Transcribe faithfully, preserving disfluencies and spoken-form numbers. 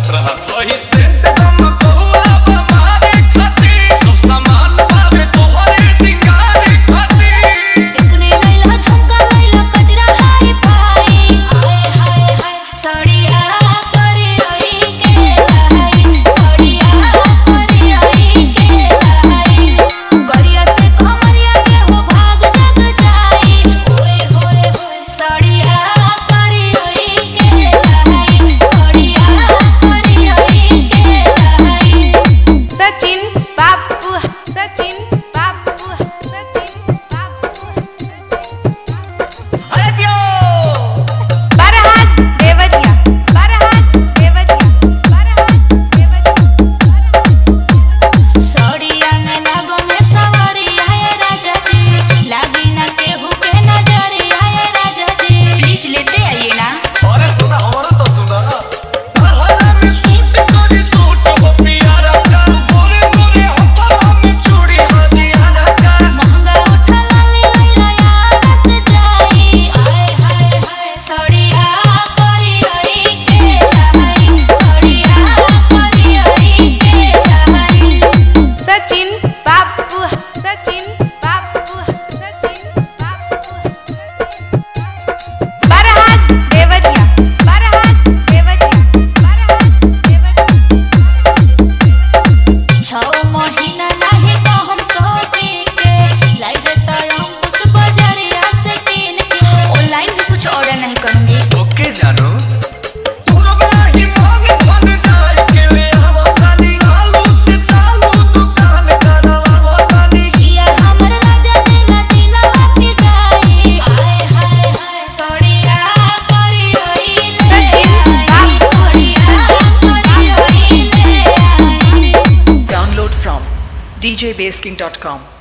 करत रहा वही सेंट कम कहुआ हमारे खातिर सब सामान पावे तोहरे सिंगार खातिर देखने लैला झुमका लैला कजरा हाई फाई हाय हाय हाय सड़िया करी आई के लाई सड़िया करी आई के लाई गरिया से कमरिया के हो भाग जग जाई ओए होए होए सड़िया करी आई के लाई सड़िया करी आई के लाई सचिन बाबू सचिन बाबू सचिन बाबू अरे जियो बरहात देवरिया बरहात देवरिया बरहात देवरिया सड़िया में लागो में सवरिया है राजा जी लागी ना केहू के नजरिया है राजा जी प्लीज लेते आइए ना अरे सुना हमारा तो सुना हरा में सूट तोरी सूट हो प्यारा का गोरे गोरे हथवा में चूड़ी हदिया का महंगा उठा लाली लैला यार से जाई आय हाय हाय सड़िया करी आई के लाई सड़िया करी आई के लाई सचिन बाबू सचिन बाबू सचिन बाबू बरहात देवरिया बरहात देवरिया बरहात देवरिया छौ महीना नाही तो हम सोती के लाई देता अंकुश बाजारिया से तीन के ऑनलाइन भी कुछ ऑर्डर नहीं करूंगी ओके जानू पुरबला ही मांग बन जाए के ले हवा तानी आलू से चालू दुकान करावा तानी जिया हमर राजा दिला दिला के जाई हाय हाय हाय सड़िया करी आई ले सचिन आई सड़िया करी आई ले आई Download from d j base king dot com.